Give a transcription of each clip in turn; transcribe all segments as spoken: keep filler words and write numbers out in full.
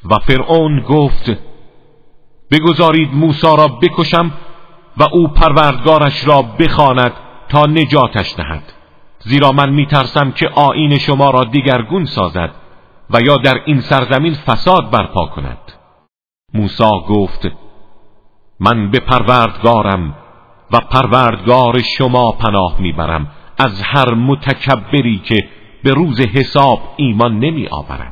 و فرعون گفت بگذارید موسی را بکشم و او پروردگارش را بخواند تا نجاتش دهد، زیرا من میترسم که آیین شما را دیگرگون سازد و یا در این سرزمین فساد برپا کند. موسی گفت من به پروردگارم و پروردگار شما پناه میبرم از هر متکبری که به روز حساب ایمان نمی آورد.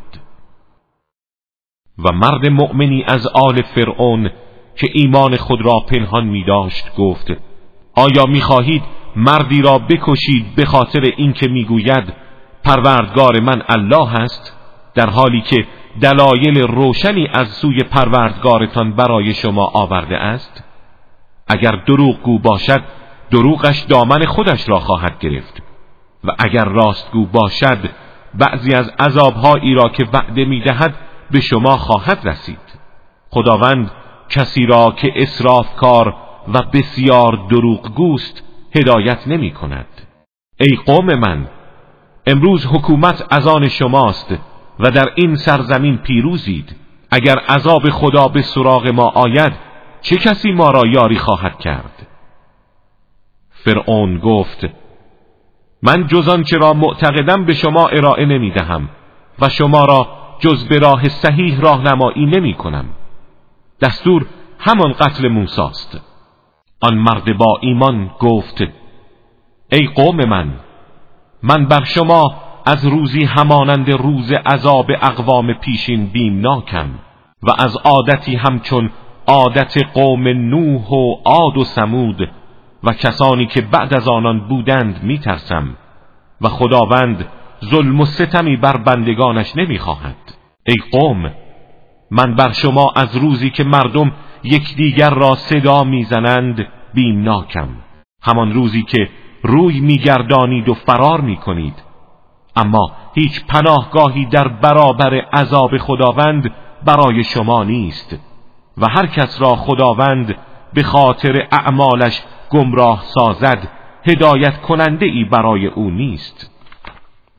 و مرد مؤمنی از آل فرعون که ایمان خود را پنهان می داشت گفت آیا می خواهید مردی را بکشید به خاطر اینکه می گوید پروردگار من الله است، در حالی که دلایل روشنی از سوی پروردگارتان برای شما آورده است؟ اگر دروغگو باشد دروغش دامن خودش را خواهد گرفت و اگر راستگو باشد بعضی از عذابهایی را که وعده می دهد به شما خواهد رسید. خداوند کسی را که اسرافکار و بسیار دروغگوست هدایت نمی کند. ای قوم من، امروز حکومت از آن شماست و در این سرزمین پیروزید. اگر عذاب خدا به سراغ ما آید چه کسی ما را یاری خواهد کرد؟ فرعون گفت من جز آنچه را معتقدم به شما ارائه نمی دهم و شما را جز به راه صحیح راهنمایی نمی کنم. دستور همان قتل موسی است. آن مرد با ایمان گفت ای قوم من، من بر شما از روزی همانند روز عذاب اقوام پیشین بیمناکم و از عادتی همچون عادت قوم نوح و عاد و ثمود و کسانی که بعد از آنان بودند میترسم و خداوند ظلم و ستمی بر بندگانش نمیخواهد. ای قوم، من بر شما از روزی که مردم یکدیگر را صدا میزنند بیمناکم، همان روزی که روی میگردانید و فرار میکنید، اما هیچ پناهگاهی در برابر عذاب خداوند برای شما نیست و هر کس را خداوند به خاطر اعمالش گمراه سازد هدایت کننده ای برای او نیست.